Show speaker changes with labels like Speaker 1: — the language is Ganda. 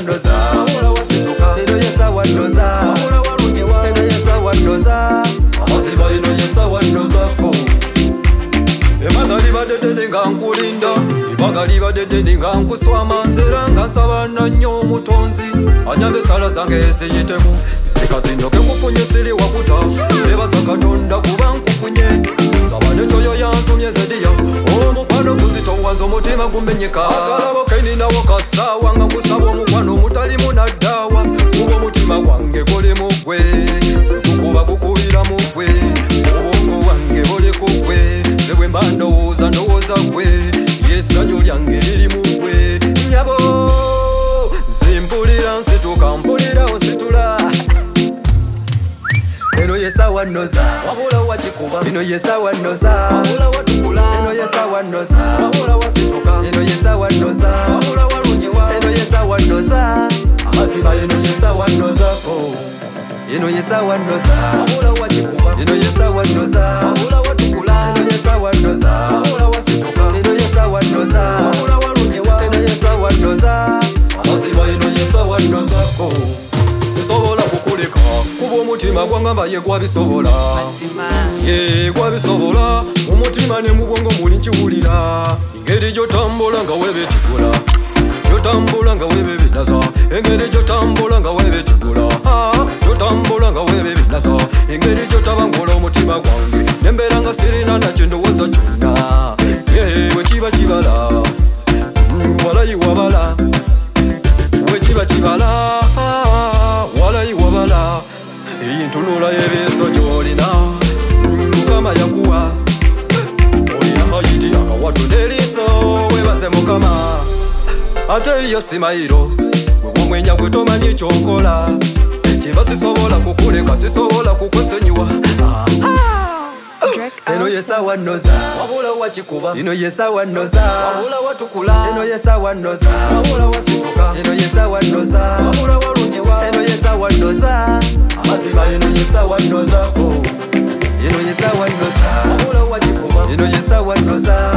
Speaker 1: noza wabula wasituka eno yesawa noza wabula walungiwa eno yesawa noza amaziba eno yesawa nozako emanga libadde nga nkulinda ibanga libadde nga nkuswama nzera nga nsaba nnyo omutonzi anyambe sala zange eziyitemu zikazindoke kufunye siri wakuta nebaza katonda kuba nkufunye saba nekyoyo yantumye zediya omukwano kuzitowanza omutima gumenyeka akalabo kaininawo kasaawa nga nkusaba omukwano omutalimu naddaawa kuba omutima gwange guli mugwe gukuba gukubira mugwe obwongo wange buli kugwe zebwe mba ndowooza gwe yesanyu lyange liri mugwe nyabo zimpulira nsituka mpulira ositula eno yesawa noza wabula wakikuba eno yesawa noza wabula watukula eno yesawa noza wabula wasituka eno yesawa noza wabula walungiwa eno yesawa noza amaziba eno yesawa nozako eno yesawa noza wabula wakikuba eno yesawa noza wabula watukula eno yesawa noza wabula wasituka eno yesawa noza wabula walungiwa eno yesawa noza amaziba eno yesawa nozako sisobola kukuleka kuba omutima gwangamba ye gwabisobola ye gwabisobola omutima ne mubwongo muli nkiwulira engeri gyotambula nga webetikula gyotambula nga webebinaza engeri gyotambula nga webetikula gyotambula nga webebinaza engeri gyotabangola omutima gwange nembeera nga sirina nakyo ndowooza kyonna wekiba kibala walayi wabala wekiba kibala walayi wabala eyi ntunula y'ebiso gy'olina mukama yakuwa olina mayiti akawatu n'eriiso webaze mukama ate eriyo simayiro gwegwomwenya gwe tomanyi ky'okola kiba sisobola kukuleka sisobola kukwesenyiwa eno yesawa noza wabula wakikuba eno yesawa noza wabula watukula eno yesawa noza wabula wasituka eno yesawa noza wabula walungiwa eno yesawa noza amaziba eno yesawa nozako eno yesawa noza wabula wakikuba eno yesawa noza